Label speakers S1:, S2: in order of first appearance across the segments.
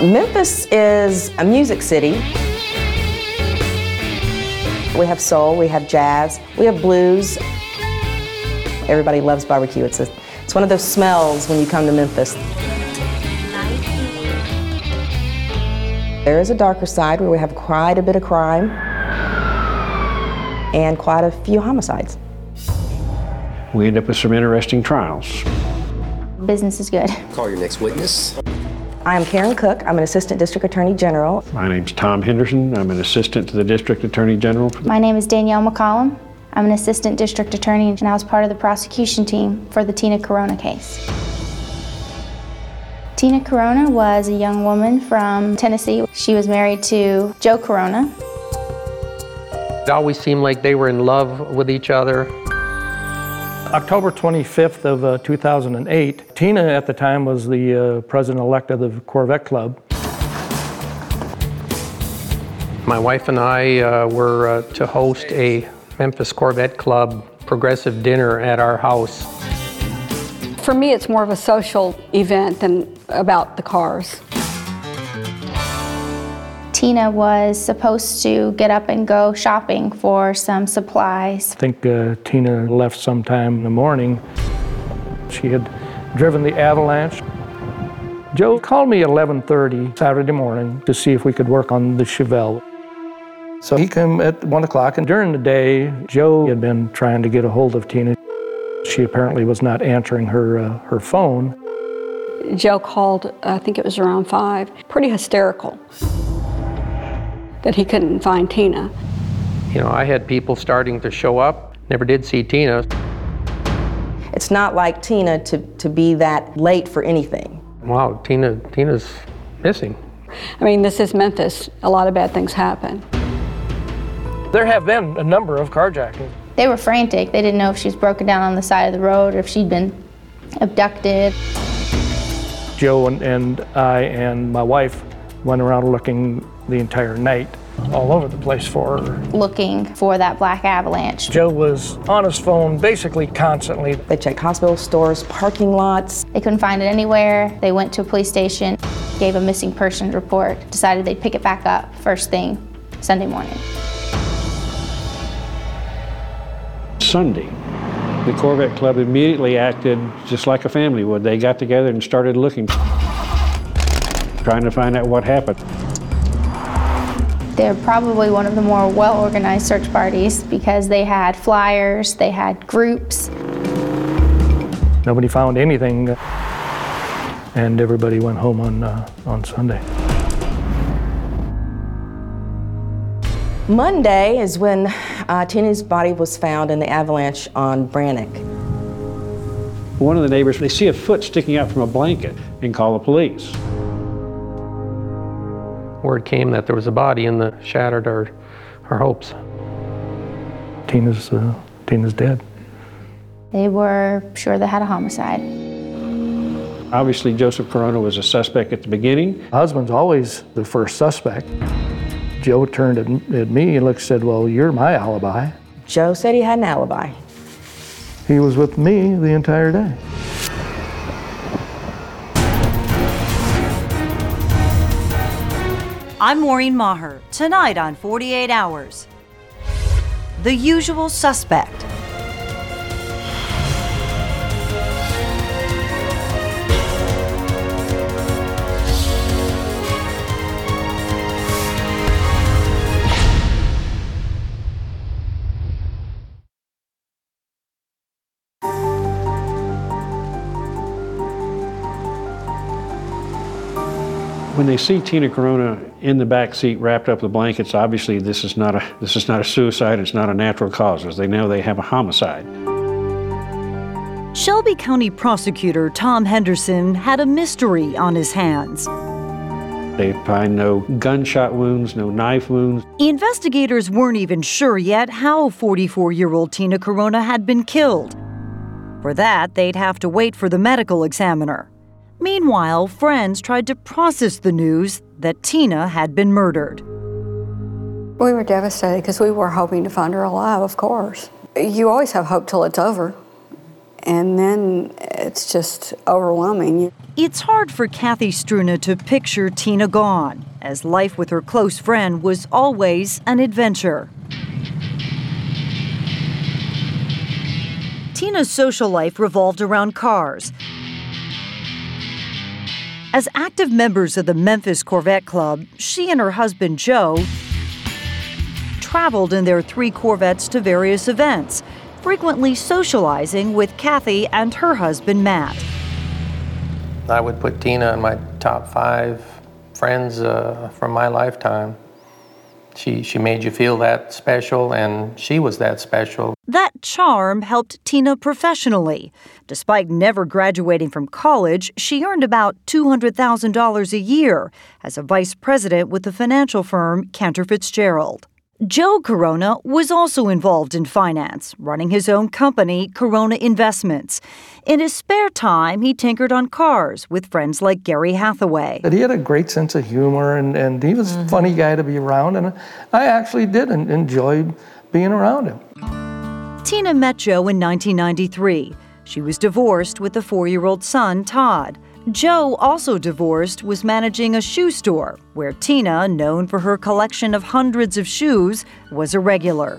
S1: Memphis is a music city. We have soul, we have jazz, we have blues. Everybody loves barbecue. It's one of those smells when you come to Memphis. There is a darker side where we have quite a bit of crime and quite a few homicides.
S2: We end up with some interesting trials.
S3: Business is good.
S4: Call your next witness.
S1: I am Karen Cook. I'm an Assistant District Attorney General.
S2: My name's Tom Henderson. I'm an Assistant to the District Attorney General.
S3: My name is Danielle McCollum. I'm an Assistant District Attorney, and I was part of the prosecution team for the Tina Corona case. Tina Corona was a young woman from Tennessee. She was married to Joe Corona.
S5: It always seemed like they were in love with each other.
S6: October 25th of 2008, Tina at the time was the president-elect of the Corvette Club.
S5: My wife and I were to host a Memphis Corvette Club progressive dinner at our house.
S7: For me, it's more of a social event than about the cars.
S3: Tina was supposed to get up and go shopping for some supplies.
S6: I think Tina left sometime in the morning. She had driven the Avalanche. Joe called me at 11:30 Saturday morning to see if we could work on the Chevelle. So he came at 1 o'clock, and during the day, Joe had been trying to get a hold of Tina. She apparently was not answering her phone.
S7: Joe called, I think it was around 5, pretty hysterical that he couldn't find Tina.
S5: You know, I had people starting to show up, never did see Tina.
S1: It's not like Tina to be that late for anything.
S5: Wow, Tina's missing.
S7: I mean, this is Memphis. A lot of bad things happen.
S6: There have been a number of carjackings.
S3: They were frantic. They didn't know if she was broken down on the side of the road or if she'd been abducted.
S6: Joe and I and my wife went around looking the entire night all over the place for her.
S3: Looking for that black Avalanche.
S6: Joe was on his phone basically constantly.
S1: They checked hospital stores, parking lots.
S3: They couldn't find it anywhere. They went to a police station, gave a missing persons report, decided they'd pick it back up first thing Sunday morning.
S2: Sunday, the Corvette Club immediately acted just like a family would. They got together and started looking, trying to find out what happened.
S3: They're probably one of the more well-organized search parties because they had flyers, they had groups.
S6: Nobody found anything, and everybody went home on Sunday.
S1: Monday is when Tina's body was found in the Avalanche on Brannock.
S2: One of the neighbors, they see a foot sticking out from a blanket and call the police.
S5: Word came that there was a body and that shattered our hopes.
S6: Tina's dead.
S3: They were sure they had a homicide.
S2: Obviously, Joseph Corona was a suspect at the beginning.
S6: Husband's always the first suspect. Joe turned at me and said, well, you're my alibi.
S1: Joe said he had an alibi.
S6: He was with me the entire day.
S8: I'm Maureen Maher. Tonight on 48 Hours. The Usual Suspect.
S2: When they see Tina Corona in the back seat wrapped up with blankets, obviously this is not a suicide, it's not a natural cause, as they know they have a homicide.
S8: Shelby County Prosecutor Tom Henderson had a mystery on his hands.
S2: They find no gunshot wounds, no knife wounds.
S8: Investigators weren't even sure yet how 44-year-old Tina Corona had been killed. For that, they'd have to wait for the medical examiner. Meanwhile, friends tried to process the news that Tina had been murdered.
S7: We were devastated because we were hoping to find her alive, of course. You always have hope till it's over. and then it's just overwhelming.
S8: It's hard for Kathy Struna to picture Tina gone, as life with her close friend was always an adventure. Tina's social life revolved around cars. As active members of the Memphis Corvette Club, she and her husband Joe traveled in their 3 Corvettes to various events, frequently socializing with Kathy and her husband Matt.
S5: I would put Tina in my top 5 friends from my lifetime. She made you feel that special, and she was that special.
S8: That charm helped Tina professionally. Despite never graduating from college, she earned about $200,000 a year as a vice president with the financial firm Cantor Fitzgerald. Joe Corona was also involved in finance, running his own company, Corona Investments. In his spare time, he tinkered on cars with friends like Gary Hathaway.
S6: He had a great sense of humor, and he was a funny guy to be around, and I actually did enjoy being around him.
S8: Tina met Joe in 1993. She was divorced with a 4-year-old son, Todd. Joe, also divorced, was managing a shoe store where Tina, known for her collection of hundreds of shoes, was a regular.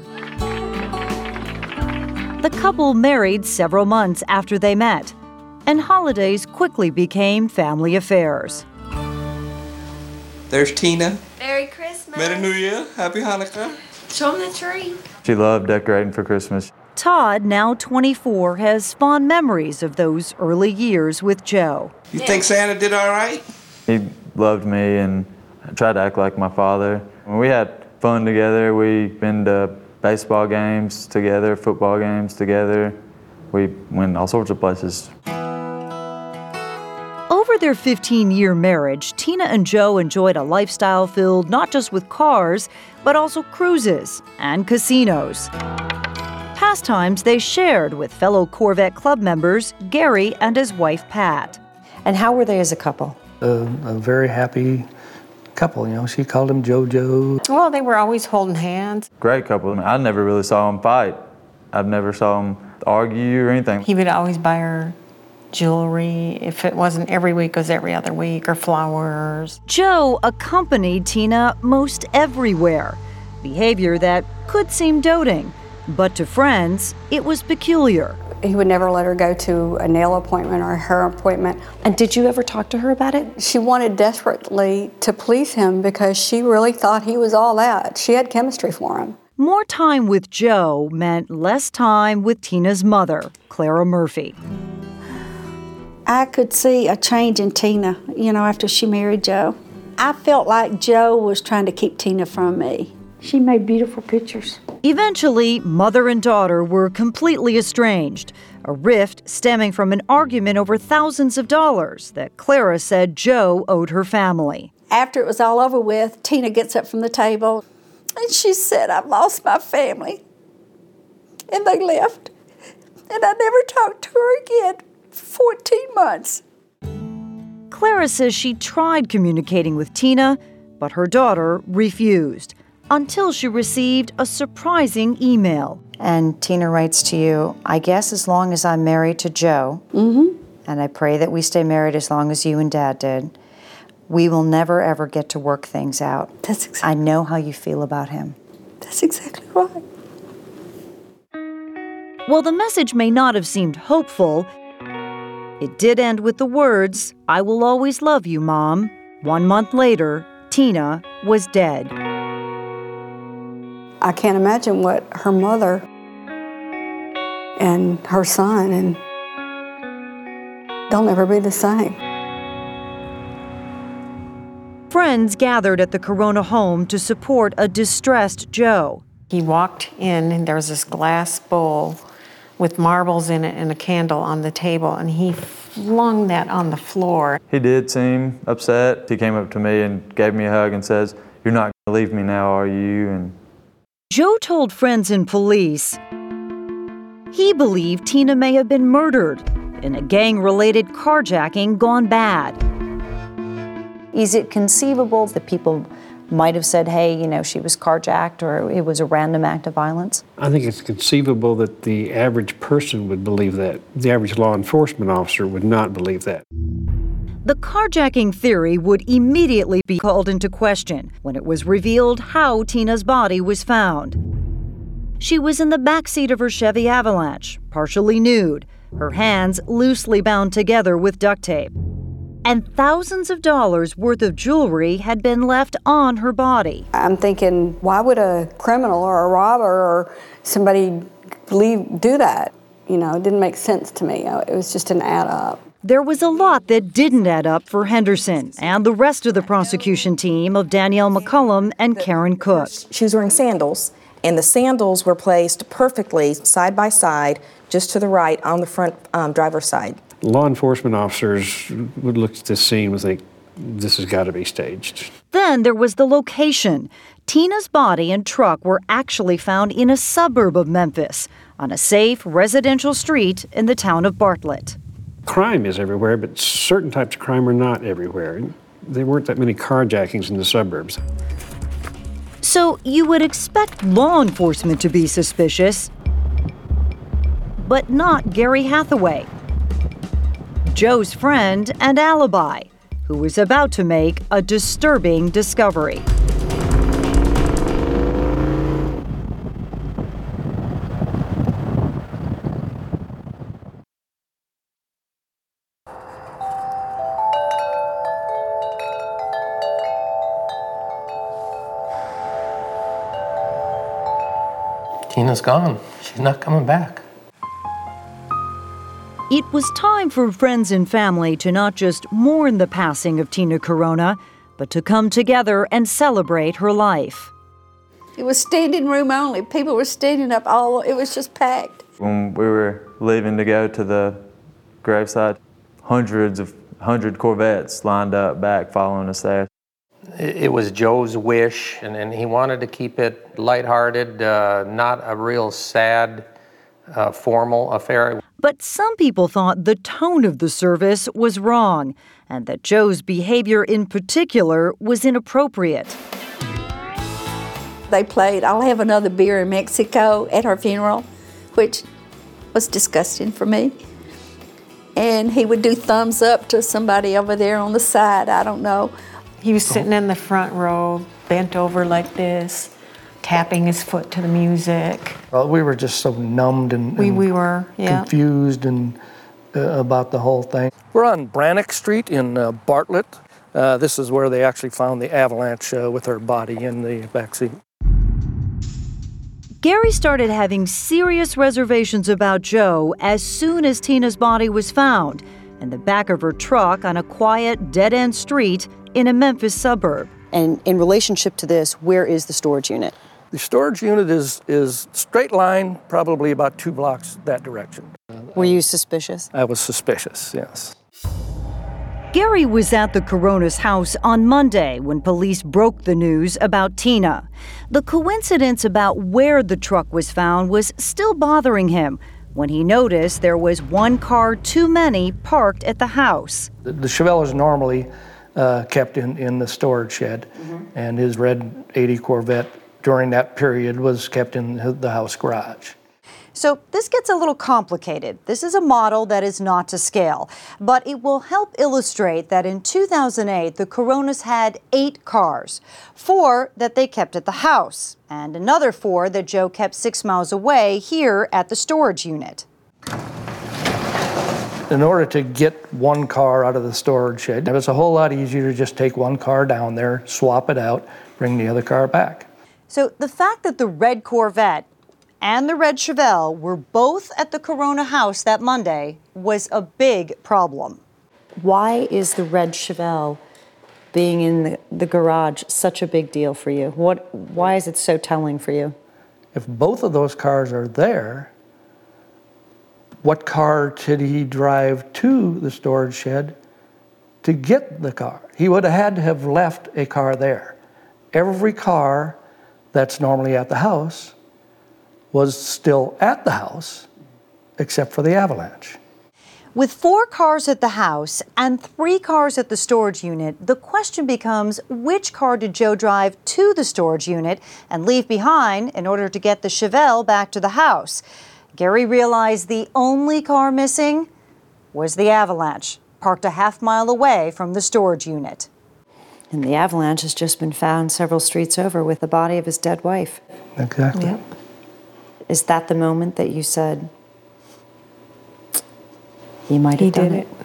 S8: The couple married several months after they met, and holidays quickly became family affairs.
S4: There's Tina.
S9: Merry Christmas.
S4: Merry New Year. Happy Hanukkah.
S9: Show them the tree.
S10: She loved decorating for Christmas.
S8: Todd, now 24, has fond memories of those early years with Joe.
S4: You think Santa did all right?
S10: He loved me and tried to act like my father. We had fun together. We've been to baseball games together, football games together. We went all sorts of places.
S8: Over their 15-year marriage, Tina and Joe enjoyed a lifestyle filled not just with cars, but also cruises and casinos. Pastimes they shared with fellow Corvette Club members Gary and his wife Pat.
S1: And how were they as a couple?
S6: A very happy couple, you know. She called him JoJo.
S9: Well, they were always holding hands.
S10: Great couple. I mean, I never really saw them fight. I've never saw them argue or anything.
S9: He would always buy her jewelry. If it wasn't every week, it was every other week, or flowers.
S8: Joe accompanied Tina most everywhere, behavior that could seem doting, but to friends, it was peculiar.
S7: He would never let her go to a nail appointment or a hair appointment.
S1: And did you ever talk to her about it?
S7: She wanted desperately to please him because she really thought he was all that. She had chemistry for him.
S8: More time with Joe meant less time with Tina's mother, Clara Murphy.
S11: I could see a change in Tina, after she married Joe. I felt like Joe was trying to keep Tina from me. She made beautiful pictures.
S8: Eventually, mother and daughter were completely estranged, a rift stemming from an argument over thousands of dollars that Clara said Joe owed her family.
S11: After it was all over with, Tina gets up from the table and she said, "I've lost my family." And they left. And I never talked to her again for 14 months.
S8: Clara says she tried communicating with Tina, but her daughter refused, until she received a surprising email.
S1: And Tina writes to you, "I guess as long as I'm married to Joe, and I pray that we stay married as long as you and Dad did, we will never ever get to work things out.
S11: That's exactly.
S1: I know how you feel about him."
S11: That's exactly right.
S8: While the message may not have seemed hopeful, it did end with the words, "I will always love you, Mom." 1 month later, Tina was dead.
S7: I can't imagine what her mother and her son, and they'll never be the same.
S8: Friends gathered at the Corona home to support a distressed Joe.
S9: He walked in and there was this glass bowl with marbles in it and a candle on the table, and he flung that on the floor.
S10: He did seem upset. He came up to me and gave me a hug and says, "You're not going to leave me now, are you?" And
S8: Joe told friends and police he believed Tina may have been murdered in a gang-related carjacking gone bad.
S1: Is it conceivable that people might have said, hey, you know, she was carjacked or it was a random act of violence?
S2: I think it's conceivable that the average person would believe that. The average law enforcement officer would not believe that.
S8: The carjacking theory would immediately be called into question when it was revealed how Tina's body was found. She was in the backseat of her Chevy Avalanche, partially nude, her hands loosely bound together with duct tape. And thousands of dollars worth of jewelry had been left on her body.
S7: I'm thinking, why would a criminal or a robber or somebody do that? You know, it didn't make sense to me. It was just an add up.
S8: There was a lot that didn't add up for Henderson and the rest of the prosecution team of Danielle McCullum and Karen Cook.
S12: She was wearing sandals, and the sandals were placed perfectly side by side, just to the right on the front driver's side.
S2: Law enforcement officers would look at this scene and think, this has got to be staged.
S8: Then there was the location. Tina's body and truck were actually found in a suburb of Memphis, on a safe residential street in the town of Bartlett.
S2: Crime is everywhere, but certain types of crime are not everywhere. There weren't that many carjackings in the suburbs.
S8: So you would expect law enforcement to be suspicious, but not Gary Hathaway, Joe's friend and alibi, who was about to make a disturbing discovery.
S5: Tina's gone. She's not coming back.
S8: It was time for friends and family to not just mourn the passing of Tina Corona, but to come together and celebrate her life.
S11: It was standing room only. People were standing up it was just packed.
S10: When we were leaving to go to the graveside, 100 Corvettes lined up back following us there.
S5: It was Joe's wish, and he wanted to keep it lighthearted, not a real sad, formal affair.
S8: But some people thought the tone of the service was wrong, and that Joe's behavior in particular was inappropriate.
S11: They played I'll Have Another Beer in Mexico at her funeral, which was disgusting for me. And he would do thumbs up to somebody over there on the side, I don't know.
S9: He was sitting in the front row, bent over like this, tapping his foot to the music.
S6: Well, we were just so numbed and
S9: we were, yeah,
S6: confused and about the whole thing. We're on Brannock Street in Bartlett. This is where they actually found the Avalanche with her body in the backseat.
S8: Gary started having serious reservations about Joe as soon as Tina's body was found in the back of her truck on a quiet, dead-end street in a Memphis suburb.
S13: And in relationship to this, where is the storage unit?
S6: The storage unit is straight line, probably about 2 blocks that direction.
S13: Were you suspicious?
S6: I was suspicious, yes.
S8: Gary was at the Corona's house on Monday when police broke the news about Tina. The coincidence about where the truck was found was still bothering him when he noticed there was one car too many parked at the house.
S6: The Chevelle is normally kept in the storage shed, and his red 80 Corvette during that period was kept in the house garage.
S1: So this gets a little complicated. This is a model that is not to scale, but it will help illustrate that in 2008, the Coronas had 8 cars, 4 that they kept at the house, and another 4 that Joe kept 6 miles away here at the storage unit.
S6: In order to get one car out of the storage shed, it was a whole lot easier to just take one car down there, swap it out, bring the other car back.
S1: So the fact that the red Corvette and the red Chevelle were both at the Corona house that Monday was a big problem.
S13: Why is the red Chevelle being in the garage such a big deal for you? Why is it so telling for you?
S6: If both of those cars are there, what car did he drive to the storage shed to get the car? He would have had to have left a car there. Every car that's normally at the house was still at the house, except for the Avalanche.
S1: With 4 cars at the house and 3 cars at the storage unit, the question becomes, which car did Joe drive to the storage unit and leave behind in order to get the Chevelle back to the house? Gary realized the only car missing was the Avalanche, parked a half-mile away from the storage unit.
S13: And the Avalanche has just been found several streets over with the body of his dead wife.
S6: Exactly.
S13: Yep. Is that the moment that you said, he might have done it?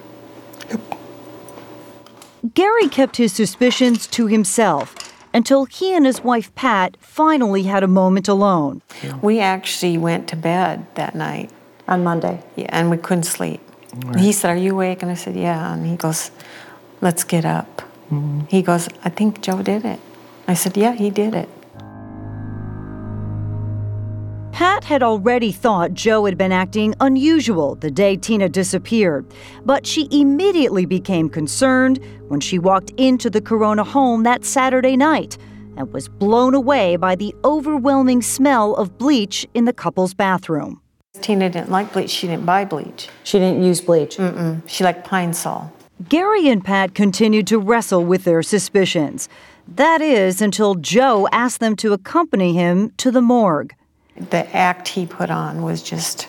S8: Gary kept his suspicions to himself until he and his wife Pat finally had a moment alone.
S9: We actually went to bed that night.
S13: On Monday?
S9: Yeah, and we couldn't sleep.
S6: Right.
S9: He said, "Are you awake?" And I said, "Yeah." And he goes, "Let's get up."
S6: Mm-hmm.
S9: He goes, "I think Joe did it." I said, "Yeah, he did it."
S8: Pat had already thought Joe had been acting unusual the day Tina disappeared, but she immediately became concerned when she walked into the Corona home that Saturday night and was blown away by the overwhelming smell of bleach in the couple's bathroom.
S9: Tina didn't like bleach. She didn't buy bleach.
S13: She didn't use bleach?
S9: Mm-mm. She liked Pine Sol.
S8: Gary and Pat continued to wrestle with their suspicions. That is, until Joe asked them to accompany him to the morgue.
S9: The act he put on was just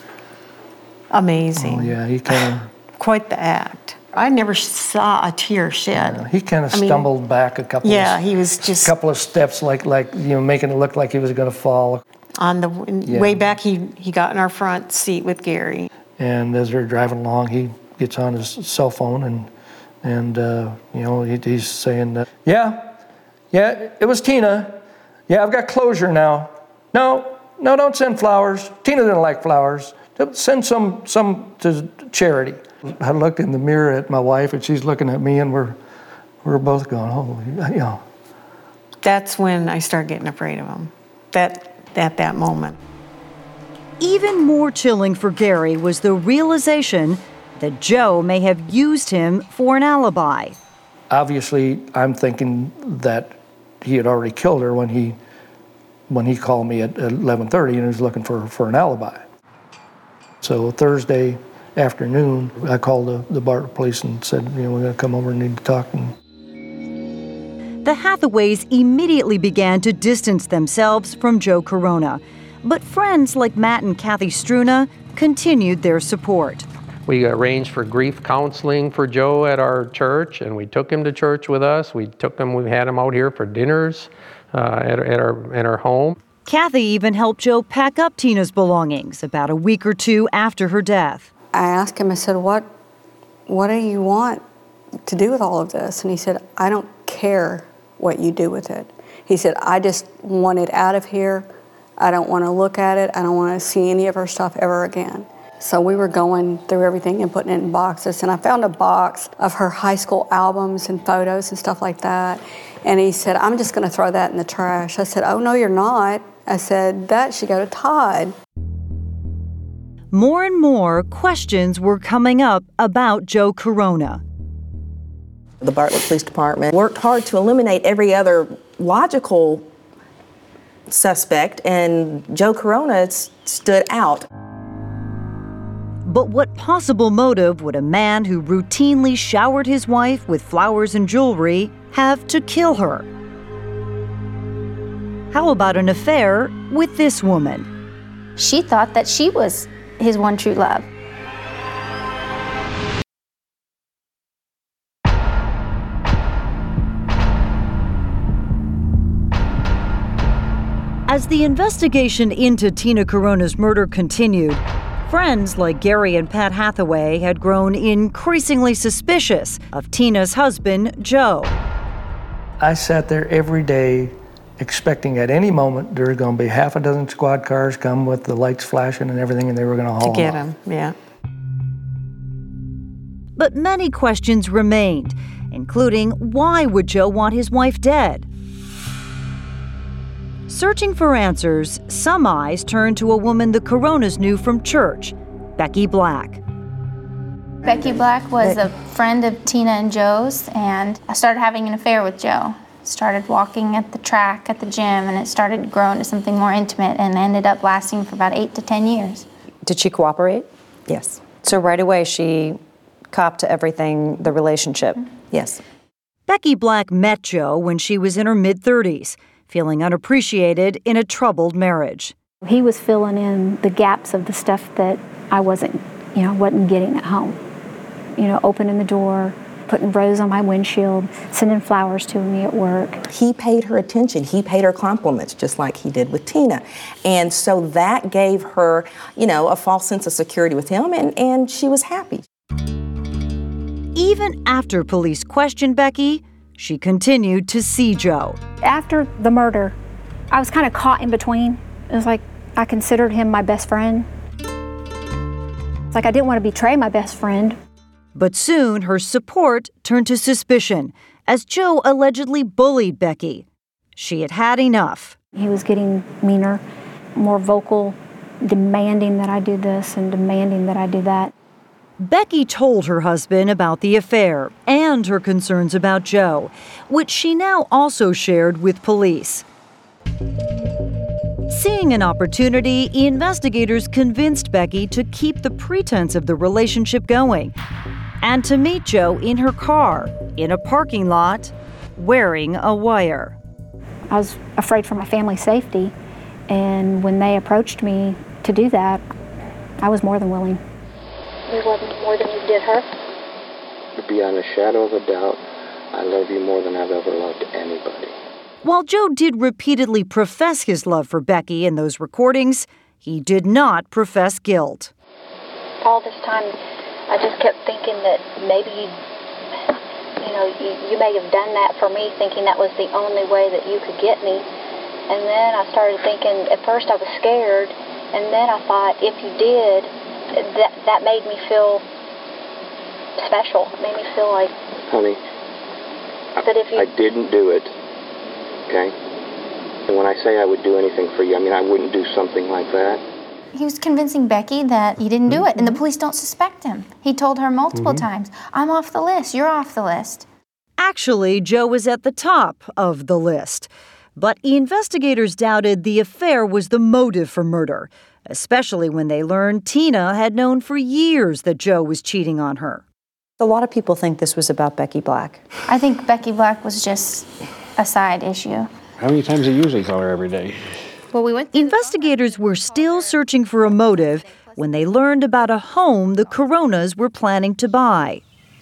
S9: amazing.
S6: Oh, yeah, he kind of...
S9: Quite the act. I never saw a tear shed.
S6: Yeah, he kind of stumbled back a couple
S9: he was just...
S6: couple of steps, like making it look like he was going to fall.
S9: On the way back, he got in our front seat with Gary.
S6: And as they're driving along, he gets on his cell phone and he's saying, yeah, it was Tina. Yeah, I've got closure now. No, don't send flowers. Tina didn't like flowers. Send some to charity. I looked in the mirror at my wife, and she's looking at me, and we're both going, oh,
S9: That's when I started getting afraid of him. At that moment.
S8: Even more chilling for Gary was the realization that Joe may have used him for an alibi.
S6: Obviously, I'm thinking that he had already killed her when he called me at 11:30 and was looking for an alibi. So Thursday afternoon, I called the Bartlett police and said, we're going to come over and need to talk.
S8: The Hathaways immediately began to distance themselves from Joe Corona. But friends like Matt and Kathy Struna continued their support.
S5: We arranged for grief counseling for Joe at our church, and we took him to church with us. We had him out here for dinners at our home.
S8: Kathy even helped Joe pack up Tina's belongings about a week or 2 after her death.
S7: I asked him, I said, what do you want to do with all of this? And he said, I don't care what you do with it. He said, I just want it out of here. I don't want to look at it. I don't want to see any of her stuff ever again. So we were going through everything and putting it in boxes. And I found a box of her high school albums and photos and stuff like that. And he said, I'm just going to throw that in the trash. I said, oh, no, you're not. I said, that should go to Todd.
S8: More and more questions were coming up about Joe Corona.
S12: The Bartlett Police Department worked hard to eliminate every other logical suspect, and Joe Corona stood out.
S8: But what possible motive would a man who routinely showered his wife with flowers and jewelry have to kill her? How about an affair with this woman?
S3: She thought that she was his one true love.
S8: As the investigation into Tina Corona's murder continued, friends like Gary and Pat Hathaway had grown increasingly suspicious of Tina's husband, Joe.
S6: I sat there every day expecting at any moment there was going to be half a dozen squad cars come with the lights flashing and everything, and they were going to haul
S9: to get
S6: him
S9: him, yeah.
S8: But many questions remained, including why would Joe want his wife dead? Searching for answers, some eyes turned to a woman the Coronas knew from church, Becky Black.
S3: Becky Black was a friend of Tina and Joe's, and I started having an affair with Joe. Started walking at the track at the gym, and it started growing to something more intimate and ended up lasting for about 8 to 10 years.
S13: Did she cooperate?
S12: Yes.
S13: So right away she copped to everything, the relationship.
S12: Yes.
S8: Becky Black met Joe when she was in her mid-30s, feeling unappreciated in a troubled marriage.
S14: He was filling in the gaps of the stuff that I wasn't getting at home. Opening the door, putting rose on my windshield, sending flowers to me at work.
S12: He paid her attention. He paid her compliments, just like he did with Tina. And so that gave her, a false sense of security with him, and she was happy.
S8: Even after police questioned Becky, she continued to see Joe.
S14: After the murder, I was kind of caught in between. It was like I considered him my best friend. It's like I didn't want to betray my best friend.
S8: But soon her support turned to suspicion as Joe allegedly bullied Becky. She had had enough.
S14: He was getting meaner, more vocal, demanding that I do this and demanding that I do that.
S8: Becky told her husband about the affair and her concerns about Joe, which she now also shared with police. Seeing an opportunity, investigators convinced Becky to keep the pretense of the relationship going and to meet Joe in her car, in a parking lot, wearing a wire.
S14: I was afraid for my family's safety, and when they approached me to do that, I was more than willing.
S15: You love me more than you did her? Beyond a shadow of a doubt, I love you more than I've ever loved anybody.
S8: While Joe did repeatedly profess his love for Becky in those recordings, he did not profess guilt.
S15: All this time, I just kept thinking that maybe, you may have done that for me, thinking that was the only way that you could get me. And then I started thinking, at first I was scared, and then I thought, if you did, that made me feel special. It made me feel like...
S16: Honey, I didn't do it, okay? And when I say I would do anything for you, I wouldn't do something like that.
S3: He was convincing Becky that he didn't do it, and the police don't suspect him. He told her multiple times, I'm off the list, you're off the list.
S8: Actually, Joe was at the top of the list. But investigators doubted the affair was the motive for murder, especially when they learned Tina had known for years that Joe was cheating on her.
S13: A lot of people think this was about Becky Black.
S3: I think Becky Black was just a side issue.
S2: How many times do you usually call her every day?
S3: Well,
S8: Investigators were still searching for a motive when they learned about a home the Coronas were planning to buy.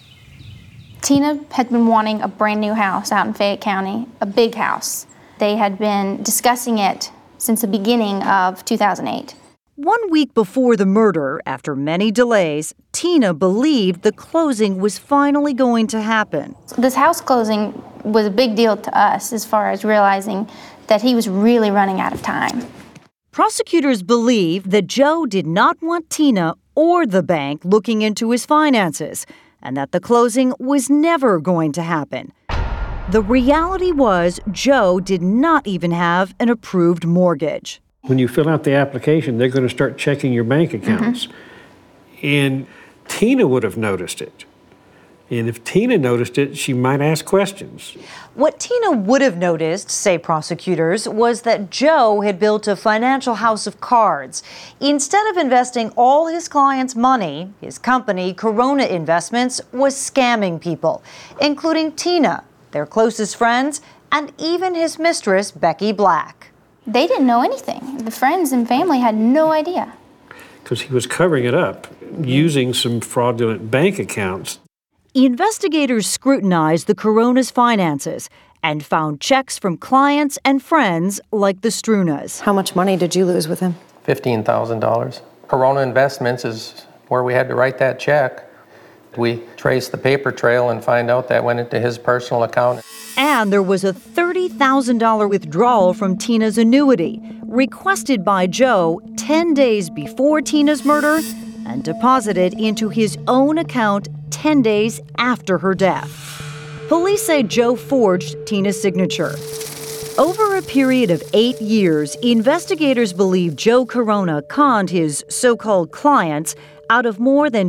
S3: Tina had been wanting a brand new house out in Fayette County, a big house. They had been discussing it since the beginning of 2008.
S8: 1 week before the murder, after many delays, Tina believed the closing was finally going to happen.
S3: This house closing was a big deal to us as far as realizing that he was really running out of time.
S8: Prosecutors believe that Joe did not want Tina or the bank looking into his finances, and that the closing was never going to happen. The reality was Joe did not even have an approved mortgage.
S2: When you fill out the application, they're going to start checking your bank accounts. And Tina would have noticed it. And if Tina noticed it, she might ask questions.
S1: What Tina would have noticed, say prosecutors, was that Joe had built a financial house of cards. Instead of investing all his clients' money, his company, Corona Investments, was scamming people, including Tina, their closest friends, and even his mistress, Becky Black.
S3: They didn't know anything. The friends and family had no idea.
S2: Because he was covering it up using some fraudulent bank accounts.
S8: Investigators scrutinized the Corona's finances and found checks from clients and friends like the Strunas.
S13: How much money did you lose with him?
S5: $15,000. Corona Investments is where we had to write that check. We traced the paper trail and find out that went into his personal account.
S8: And there was a $30,000 withdrawal from Tina's annuity, requested by Joe 10 days before Tina's murder and deposited into his own account 10 days after her death. Police say Joe forged Tina's signature. Over a period of 8 years, investigators believe Joe Corona conned his so-called clients out of more than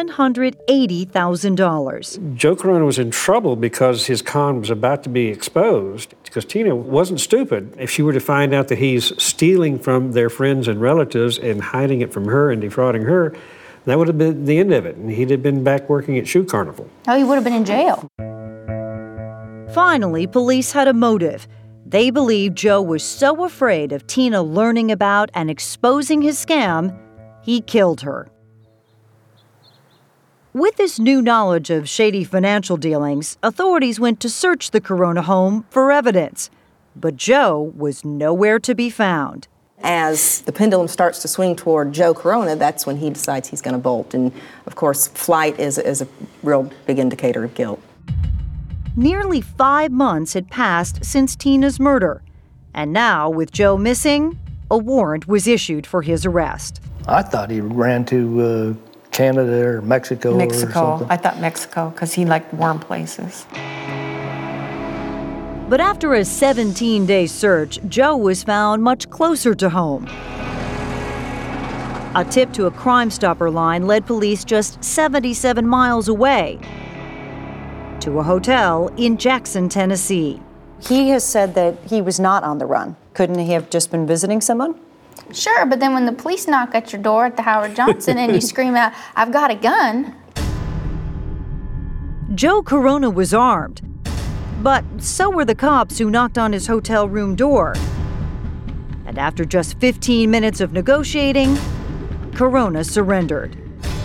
S8: $780,000.
S2: Joe Corona was in trouble because his con was about to be exposed, because Tina wasn't stupid. If she were to find out that he's stealing from their friends and relatives and hiding it from her and defrauding her, That would have been the end of it, and he'd have been back working at Shoe Carnival.
S3: Oh, he would have been in jail.
S8: Finally, police had a motive. They believed Joe was so afraid of Tina learning about and exposing his scam, he killed her. With this new knowledge of shady financial dealings, authorities went to search the Corona home for evidence. But Joe was nowhere to be found.
S12: As the pendulum starts to swing toward Joe Corona, that's when he decides he's going to bolt. And, of course, flight is a real big indicator of guilt.
S8: Nearly 5 months had passed since Tina's murder. And now, with Joe missing, a warrant was issued for his arrest.
S6: I thought he ran to Canada or Mexico or something.
S9: I thought Mexico, because he liked warm places.
S8: But after a 17-day search, Joe was found much closer to home. A tip to a Crime Stopper line led police just 77 miles away to a hotel in Jackson, Tennessee.
S1: He has said that he was not on the run. Couldn't he have just been visiting someone?
S3: Sure, but then when the police knock at your door at the Howard Johnson and you scream out, "I've got a gun."
S8: Joe Corona was armed, but so were the cops who knocked on his hotel room door. And after just 15 minutes of negotiating, Corona surrendered.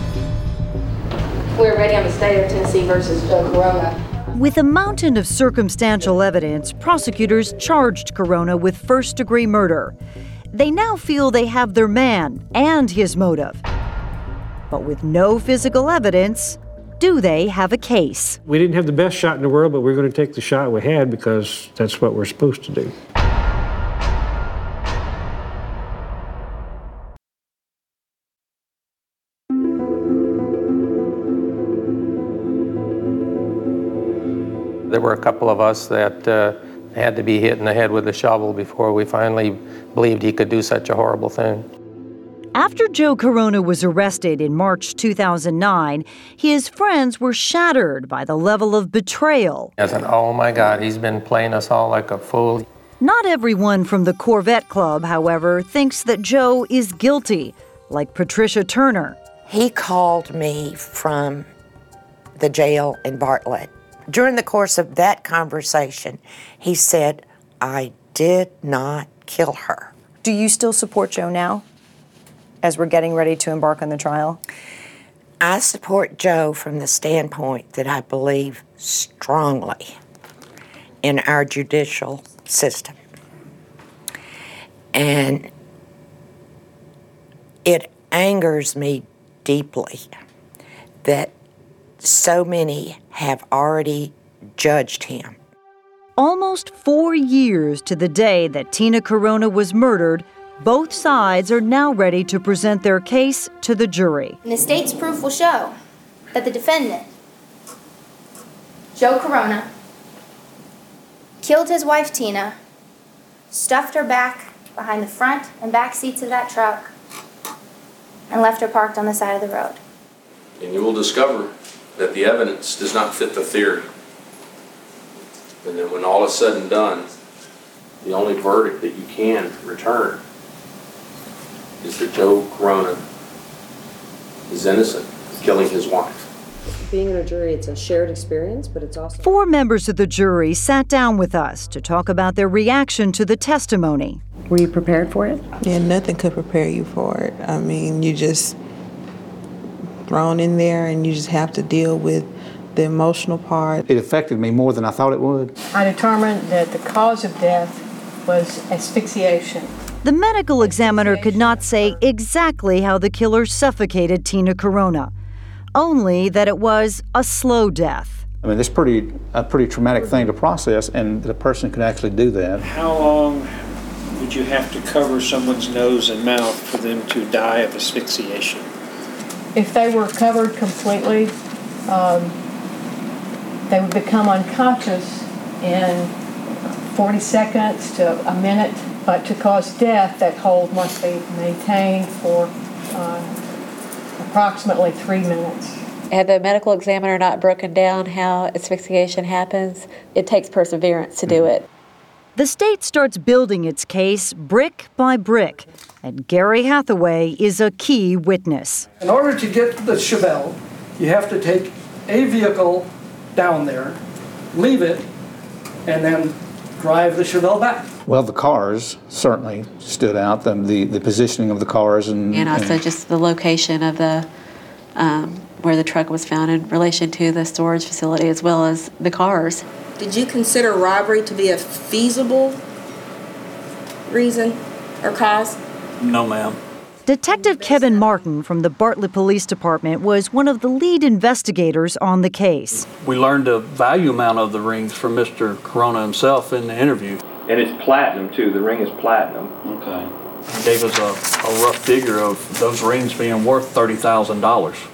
S17: We're ready on the state of Tennessee versus Joe Corona.
S8: With a mountain of circumstantial evidence, prosecutors charged Corona with first-degree murder. They now feel they have their man and his motive. But with no physical evidence, do they have a case?
S2: We didn't have the best shot in the world, but we're going to take the shot we had because that's what we're supposed to do.
S5: There were a couple of us that had to be hit in the head with a shovel before we finally believed he could do such a horrible thing.
S8: After Joe Corona was arrested in March 2009, his friends were shattered by the level of betrayal.
S5: I said, oh my God, he's been playing us all like a fool.
S8: Not everyone from the Corvette Club, however, thinks that Joe is guilty, like Patricia Turner.
S18: He called me from the jail in Bartlett. During the course of that conversation, he said, I did not kill her.
S1: Do you still support Joe now, as we're getting ready to embark on the trial?
S18: I support Joe from the standpoint that I believe strongly in our judicial system. And it angers me deeply that so many have already judged him.
S8: Almost 4 years to the day that Tina Corona was murdered, both sides are now ready to present their case to the jury.
S3: And the state's proof will show that the defendant, Joe Corona, killed his wife Tina, stuffed her back behind the front and back seats of that truck, and left her parked on the side of the road.
S19: And you will discover that the evidence does not fit the theory. And then when all is said and done, the only verdict that you can return is that Joe Corona is innocent of killing his wife.
S13: Being in a jury, it's a shared experience, but it's also...
S8: 4 members of the jury sat down with us to talk about their reaction to the testimony.
S13: Were you prepared for it?
S20: Yeah, nothing could prepare you for it. I mean, you just thrown in there and you just have to deal with the emotional part.
S21: It affected me more than I thought it would.
S22: I determined that the cause of death was asphyxiation.
S8: The medical examiner could not say exactly how the killer suffocated Tina Corona, only that it was a slow death.
S21: I mean, it's a pretty traumatic thing to process, and the person could actually do that.
S2: How long would you have to cover someone's nose and mouth for them to die of asphyxiation?
S22: If they were covered completely, they would become unconscious in 40 seconds to a minute. But to cause death, that hold must be maintained for approximately 3 minutes.
S17: Had the medical examiner not broken down how asphyxiation happens, it takes perseverance to do it.
S8: The state starts building its case brick by brick, and Gary Hathaway is a key witness.
S4: In order to get the Chevelle, you have to take a vehicle down there, leave it, and then drive the Chevelle back.
S21: Well, the cars certainly stood out, the positioning of the cars.
S17: And also just the location of the where the truck was found in relation to the storage facility, as well as the cars.
S12: Did you consider robbery to be a feasible reason or cause?
S10: No, ma'am.
S8: Detective Kevin Martin from the Bartlett Police Department was one of the lead investigators on the case.
S10: We learned the value amount of the rings from Mr. Corona himself in the interview.
S23: And it's platinum, too. The ring is platinum.
S10: Okay. He gave us a rough figure of those rings being worth $30,000.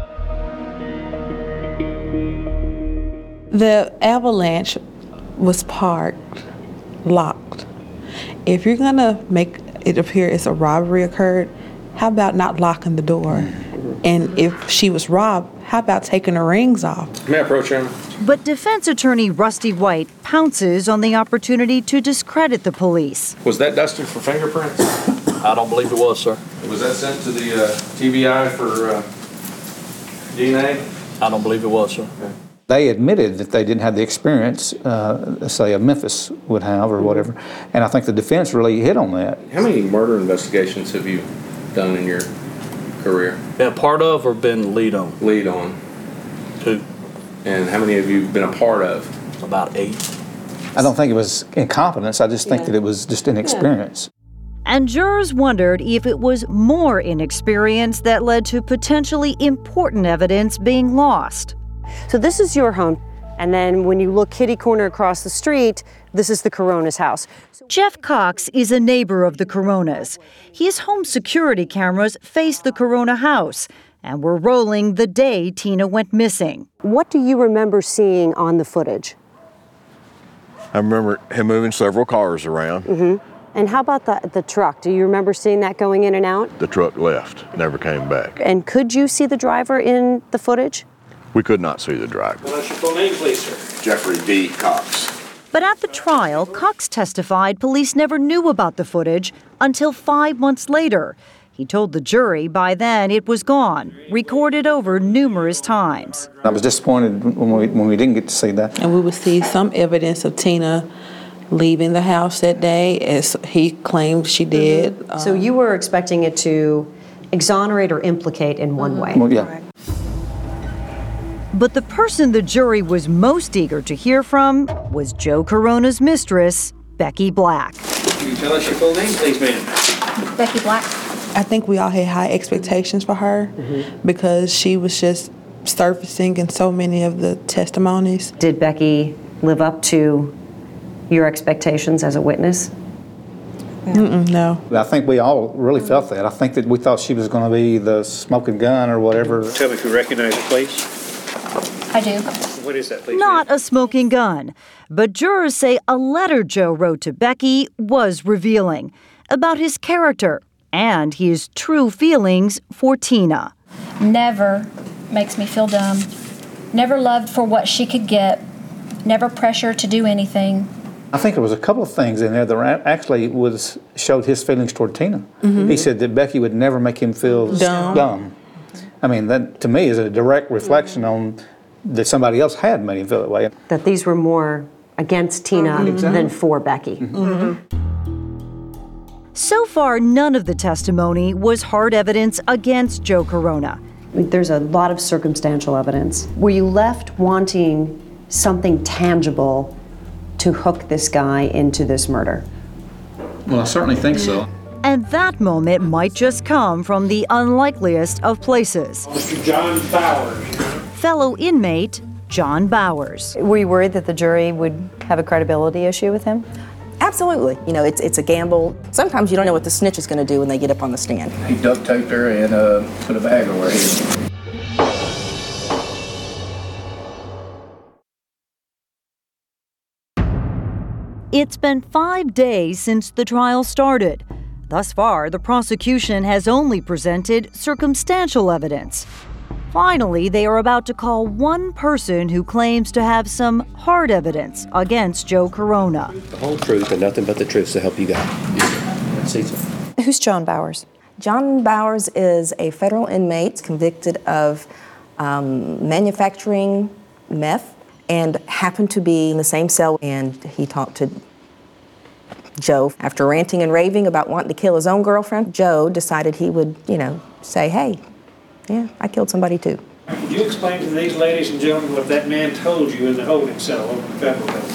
S20: The Avalanche was parked, locked. If you're gonna make it appear as a robbery occurred, how about not locking the door? And if she was robbed, how about taking her rings off?
S23: May I approach him?
S8: But defense attorney Rusty White pounces on the opportunity to discredit the police.
S19: Was that dusted for fingerprints?
S10: I don't believe it was, sir.
S19: Was that sent to the TBI for DNA?
S10: I don't believe it was, sir.
S19: Okay.
S21: They admitted that they didn't have the experience, say, a Memphis would have or whatever, and I think the defense really hit on that.
S19: How many murder investigations have you done in your career?
S10: Been part of or been lead on?
S19: Lead on.
S10: 2.
S19: And how many have you been a part of?
S10: About 8.
S21: I don't think it was incompetence, I just think that it was just inexperience.
S8: And jurors wondered if it was more inexperience that led to potentially important evidence being lost.
S24: So this is your home, and then when you look kitty corner across the street, this is the Corona's house.
S8: Jeff Cox is a neighbor of the Coronas. His home security cameras face the Corona house and were rolling the day Tina went missing.
S24: What do you remember seeing on the footage?
S25: I remember him moving several cars around.
S24: Mm-hmm. And how about the truck? Do you remember seeing that going in and out?
S25: The truck left, never came back.
S24: And could you see the driver in the footage?
S25: We could not see the driver.
S19: What's your full name, please, sir?
S25: Jeffrey D. Cox.
S8: But at the trial, Cox testified police never knew about the footage until 5 months later. He told the jury by then it was gone, recorded over numerous times.
S21: I was disappointed when we didn't get to see that.
S20: And we would see some evidence of Tina leaving the house that day, as he claimed she did.
S24: So you were expecting it to exonerate or implicate in one way?
S21: Well, yeah.
S8: But the person the jury was most eager to hear from was Joe Corona's mistress, Becky Black.
S19: Can you tell us your full name, please, ma'am?
S3: Becky Black.
S20: I think we all had high expectations for her because she was just surfacing in so many of the testimonies.
S24: Did Becky live up to your expectations as a witness?
S20: No.
S21: I think we all really felt that. I think that we thought she was going to be the smoking gun or whatever.
S2: Tell me if you recognize the place.
S3: I do.
S2: What is that place?
S8: Not a smoking gun, but jurors say a letter Joe wrote to Becky was revealing about his character and his true feelings for Tina.
S3: Never makes me feel dumb. Never loved for what she could get. Never pressured to do anything.
S21: I think there was a couple of things in there that actually showed his feelings toward Tina. He said that Becky would never make him feel dumb. I mean, that to me is a direct reflection on that somebody else had made him feel that way.
S24: That these were more against Tina than for Becky.
S8: So far, none of the testimony was hard evidence against Joe Corona.
S24: There's a lot of circumstantial evidence. Were you left wanting something tangible to hook this guy into this murder?
S21: Well, I certainly think so.
S8: And that moment might just come from the unlikeliest of places.
S2: Mr. John Bowers.
S8: Fellow inmate John Bowers.
S24: Were you worried that the jury would have a credibility issue with him?
S12: Absolutely. You know, it's a gamble. Sometimes you don't know what the snitch is going to do when they get up on the stand.
S23: He duct taped her and put a bag over her head.
S8: It's been 5 days since the trial started. Thus far, the prosecution has only presented circumstantial evidence. Finally, they are about to call one person who claims to have some hard evidence against Joe Corona.
S7: The whole truth and nothing but the truth to help you God. That's Cecil.
S24: Who's John Bowers?
S12: John Bowers is a federal inmate convicted of manufacturing meth and happened to be in the same cell, and he talked to Joe. After ranting and raving about wanting to kill his own girlfriend, Joe decided he would, say, hey, yeah, I killed somebody too.
S2: Could you explain to these ladies and gentlemen what that man told you in the holding cell over the federal building?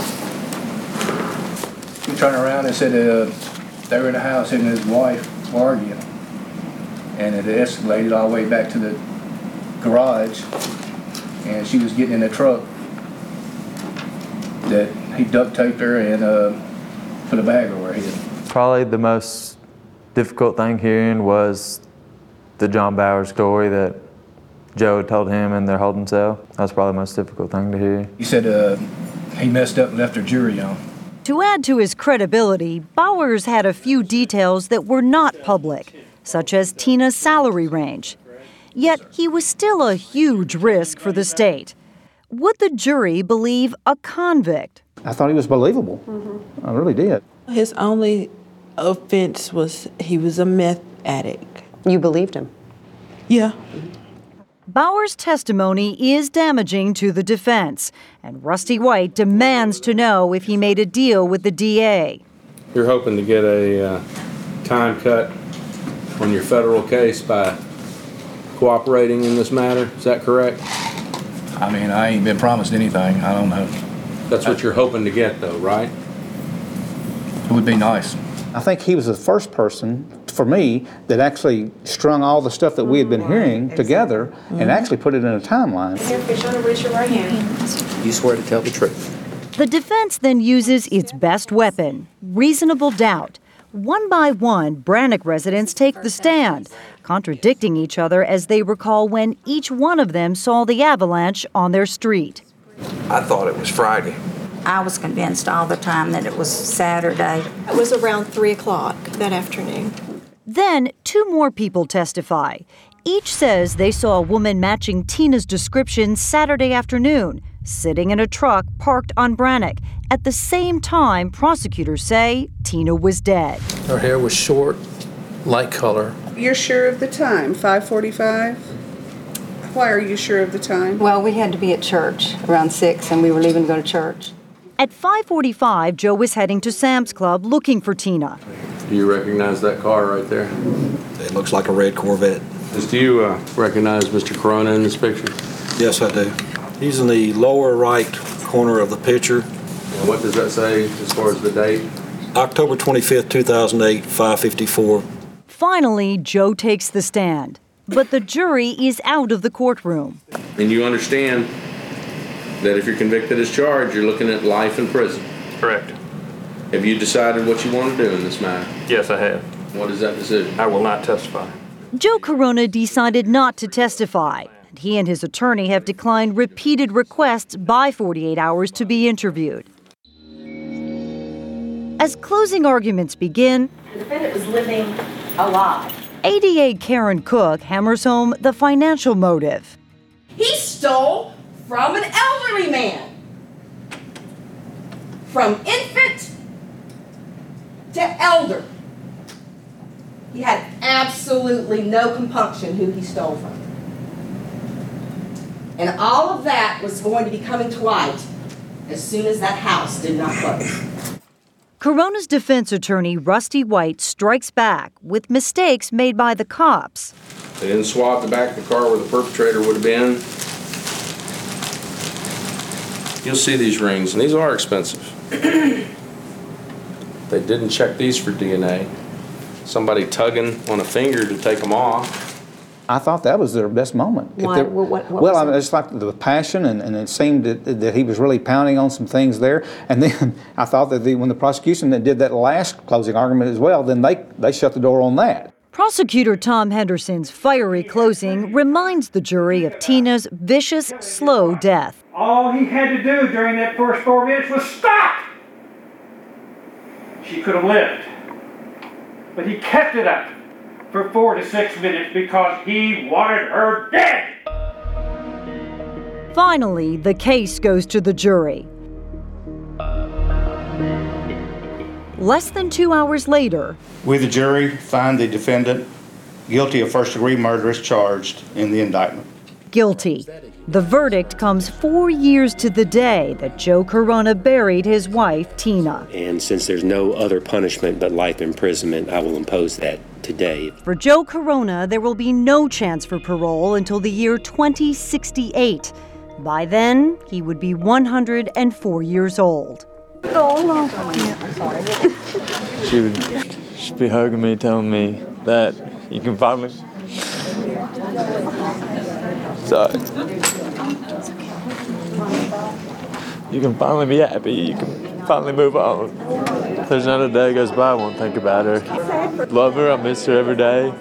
S23: He turned around and said they were in the house, him and his wife were arguing. And it escalated all the way back to the garage, and she was getting in the truck that he duct taped her and put a bag over her head.
S11: Probably the most difficult thing hearing was the John Bowers story that Joe had told him in their holding cell. That was probably the most difficult thing to hear.
S23: He said he messed up and left her jury on.
S8: To add to his credibility, Bowers had a few details that were not public, such as Tina's salary range. Yet he was still a huge risk for the state. Would the jury believe a convict?
S21: I thought he was believable. I really did.
S20: His only offense was he was a meth addict.
S24: You believed him?
S20: Yeah.
S8: Bowers' testimony is damaging to the defense, and Rusty White demands to know if he made a deal with the DA.
S19: You're hoping to get a time cut on your federal case by cooperating in this matter, is that correct?
S23: I mean, I ain't been promised anything. I don't know.
S19: That's what you're hoping to get, though, right?
S23: It would be nice.
S21: I think he was the first person, for me, that actually strung all the stuff that we had been hearing together and actually put it in a timeline.
S3: Raise your right hand.
S7: You swear to tell the truth.
S8: The defense then uses its best weapon, reasonable doubt. One by one, Brannock residents take the stand, contradicting each other as they recall when each one of them saw the avalanche on their street.
S14: I thought it was Friday.
S15: I was convinced all the time that it was Saturday.
S16: It was around 3 o'clock that afternoon.
S8: Then, two more people testify. Each says they saw a woman matching Tina's description Saturday afternoon, sitting in a truck parked on Brannock. At the same time, prosecutors say Tina was dead.
S5: Her hair was short, light color.
S26: You're sure of the time, 5:45? Why are you sure of the time?
S24: Well, we had to be at church around 6, and we were leaving to go to church.
S8: At 5:45, Joe was heading to Sam's Club looking for Tina.
S19: Do you recognize that car right there?
S14: It looks like a red Corvette.
S19: Do you recognize Mr. Corona in this picture?
S14: Yes, I do. He's in the lower right corner of the picture.
S19: And what does that say as far as the date?
S14: October 25th, 2008, 5:54.
S8: Finally, Joe takes the stand. But the jury is out of the courtroom.
S19: And you understand that if you're convicted as charged, you're looking at life in prison.
S10: Correct.
S19: Have you decided what you want to do in this matter?
S10: Yes, I have.
S19: What is that decision?
S10: I will not testify.
S8: Joe Corona decided not to testify. He and his attorney have declined repeated requests by 48 Hours to be interviewed. As closing arguments begin,
S27: the defendant was living a lie.
S8: ADA Karen Cook hammers home the financial motive.
S27: He stole from an elderly man. From infant to elder. He had absolutely no compunction who he stole from. And all of that was going to be coming to light as soon as that house did not close.
S8: Corona's defense attorney, Rusty White, strikes back with mistakes made by the cops.
S19: They didn't swab the back of the car where the perpetrator would have been. You'll see these rings, and these are expensive. They didn't check these for DNA. Somebody tugging on a finger to take them off.
S21: I thought that was their best moment.
S24: Why? What
S21: well, I mean, it's like the passion, and it seemed that he was really pounding on some things there. And then I thought that when the prosecution did that last closing argument as well, then they shut the door on that.
S8: Prosecutor Tom Henderson's fiery closing reminds the jury of Tina's vicious, slow death.
S2: All he had to do during that first 4 minutes was stop! She could have lived. But he kept it up for 4 to 6 minutes because he wanted her dead!
S8: Finally, the case goes to the jury. Less than 2 hours later,
S1: we, the jury, find the defendant guilty of first-degree murder as charged in the indictment.
S8: Guilty. The verdict comes 4 years to the day that Joe Corona buried his wife, Tina.
S7: And since there's no other punishment but life imprisonment, I will impose that today.
S8: For Joe Corona, there will be no chance for parole until the year 2068. By then, he would be 104 years old.
S11: She'd be hugging me, telling me that you can finally... Sorry. You can finally be happy. You can finally move on. There's not a day goes by I won't think about her. Love her. I miss her every day.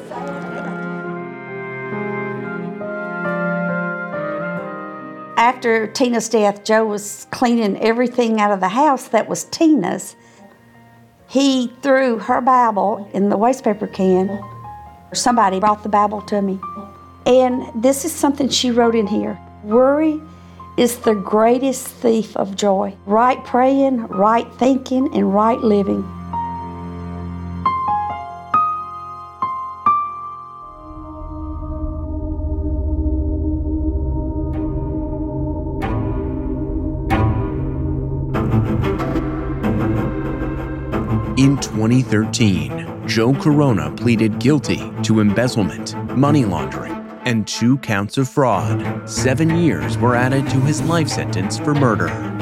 S15: After Tina's death, Joe was cleaning everything out of the house that was Tina's. He threw her Bible in the wastepaper can. Somebody brought the Bible to me. And this is something she wrote in here. Worry is the greatest thief of joy. Right praying, right thinking, and right living.
S4: In 2013, Joe Corona pleaded guilty to embezzlement, money laundering, and 2 counts of fraud. 7 years were added to his life sentence for murder.